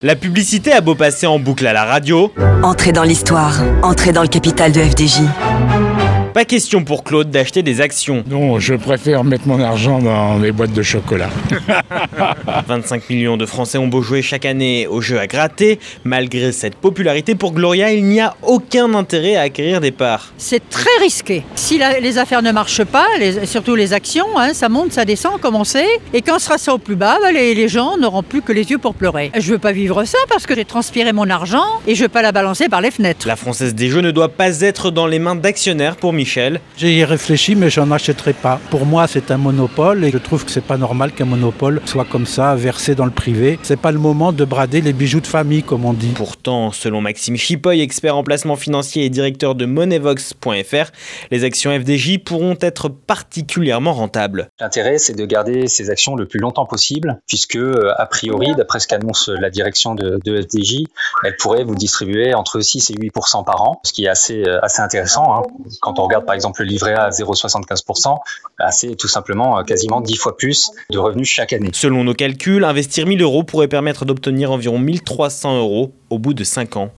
La publicité a beau passer en boucle à la radio, Entrez dans l'histoire, entrez dans le capital de FDJ. pas question pour Claude d'acheter des actions. Non, je préfère mettre mon argent dans les boîtes de chocolat. 25 millions de Français ont beau jouer chaque année au jeu à gratter. Malgré cette popularité, pour Gloria, il n'y a aucun intérêt à acquérir des parts. C'est très risqué. Si les affaires ne marchent pas, surtout les actions, ça monte, ça descend comme on sait. Et quand sera ça au plus bas, les gens n'auront plus que les yeux pour pleurer. Je veux pas vivre ça parce que j'ai transpiré mon argent et je veux pas la balancer par les fenêtres. La Française des Jeux ne doit pas être dans les mains d'actionnaires pour Michel. J'y ai réfléchi, mais j'en achèterai pas. Pour moi, c'est un monopole et je trouve que c'est pas normal qu'un monopole soit comme ça, versé dans le privé. C'est pas le moment de brader les bijoux de famille, comme on dit. Pourtant, selon Maxime Chipoy, expert en placement financier et directeur de Moneyvox.fr, les actions FDJ pourront être particulièrement rentables. L'intérêt, c'est de garder ces actions le plus longtemps possible, puisque, a priori, d'après ce qu'annonce la direction de FDJ, elle pourrait vous distribuer entre 6 et 8% par an, ce qui est assez intéressant. Quand on regarde par exemple le livret A à 0,75%, c'est tout simplement quasiment 10 fois plus de revenus chaque année. Selon nos calculs, investir 1 000 € pourrait permettre d'obtenir environ 1 300 € au bout de 5 ans.